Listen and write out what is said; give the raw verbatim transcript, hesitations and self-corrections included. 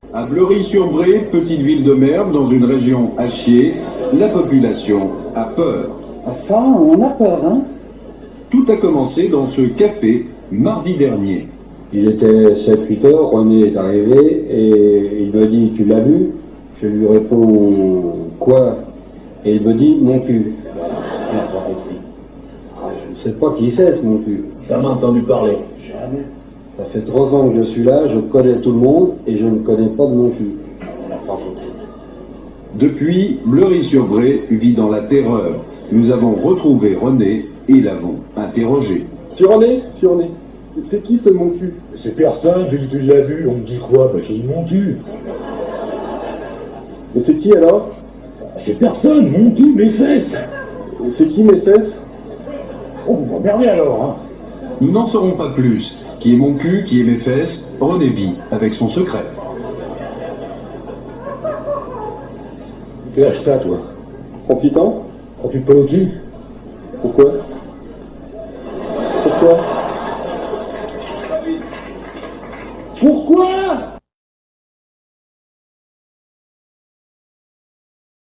À Bleury-sur-Bray, petite ville de Merve, dans une région à chier, la population a peur. Ah ça, on a peur, hein? Tout a commencé dans ce café mardi dernier. Il était sept huit heures, René est arrivé et il me dit « Tu l'as vu ?» Je lui réponds « Quoi ?» Et il me dit « Mon cul ». Je ne sais pas qui c'est ce mon cul. Jamais entendu parler. Jamais. Ça fait trois ans que je suis là, je connais tout le monde et je ne connais pas de mon cul. Depuis, Bleury-sur-Bray vit dans la terreur. Nous avons retrouvé René et l'avons interrogé. Si René, si René, c'est qui ce mon cul? C'est personne, je dis tu l'as vu, on me dit quoi? Bah c'est mon cul. Mais c'est qui alors? C'est personne, mon cul, mes fesses. Et c'est qui mes fesses? Oh, vous m'emmerdez alors, hein. Nous n'en saurons pas plus. Qui est mon cul, qui est mes fesses, René vit avec son secret. Tu lâches ça, toi. trente-huit ans? Prends-tu pas au cul? Pourquoi? Pourquoi? Pourquoi?